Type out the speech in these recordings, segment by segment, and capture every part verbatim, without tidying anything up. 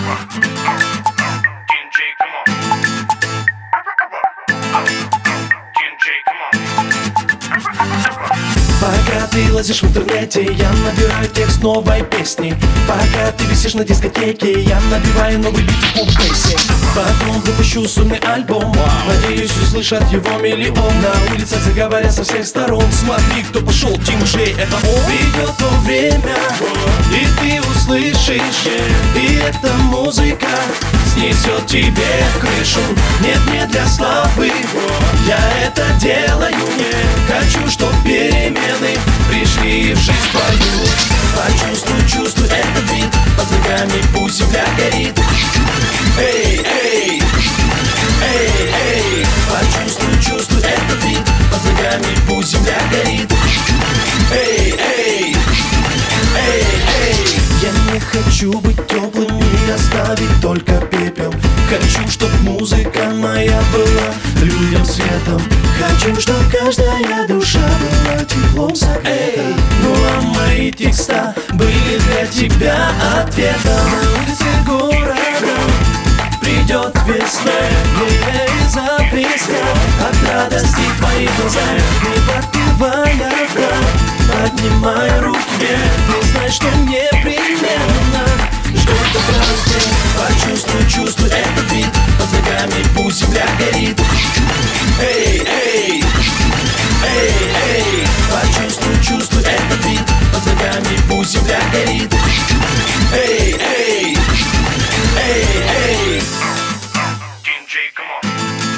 Пока ты лазишь в интернете, я набираю текст новой песни. Пока ты висишь на дискотеке, я набиваю новый бит в кубейсе. Потом выпущу сольный альбом, надеюсь, услышат его миллион. На улицах заговорят со всех сторон. Смотри, кто пошел, Тим Джей, это он. Придет то время, и ты услышишь, и эта музыка снесет тебе крышу. Нет, не для слабых, я это делаю. Хочу, чтоб перемены пришли в жизнь твою. Почувствуй, чувствуй этот бит, под ногами пусть земля горит. Эй, эй, эй, эй. Почувствуй, чувствуй этот бит, под ногами пусть земля горит. Эй, эй, эй, эй. Я не хочу быть теплым и оставить только пепел. Хочу, чтоб музыка моя была людям светом. Хочу, чтоб каждая душа была теплом согрета. Ну а мои текста были для тебя ответом. На улице города придет весна, и записка от радости твои глаза. Не подпевая враг, поднимай руки вверх. Ты знаешь, что непременно что-то произойдет. Почувствуй, чувствуй этот бит, под ногами пусть земля горит. Эй, эй, эй, эй. Почувствуй, чувствуй этот бит, под ногами пусть земля горит. Эй, эй, эй, эй. Тим Джей, come on.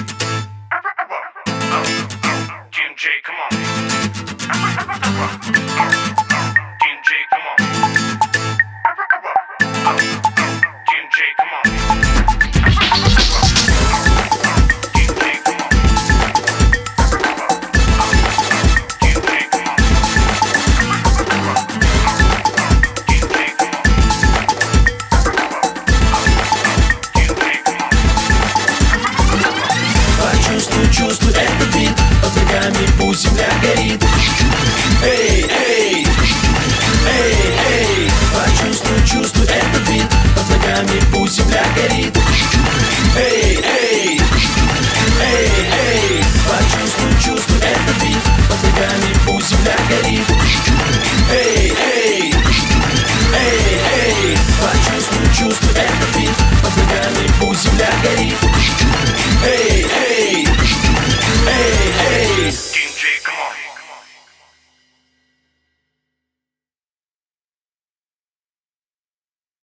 Тим Джей, come on. Тим Джей, come on. Тим Джей, come on. Почувствуй, чувствуй этот бит, под ногами пусть земля горит. Эй, эй, эй, эй. Почувствуй, чувствуй этот бит, под ногами пусть земля горит.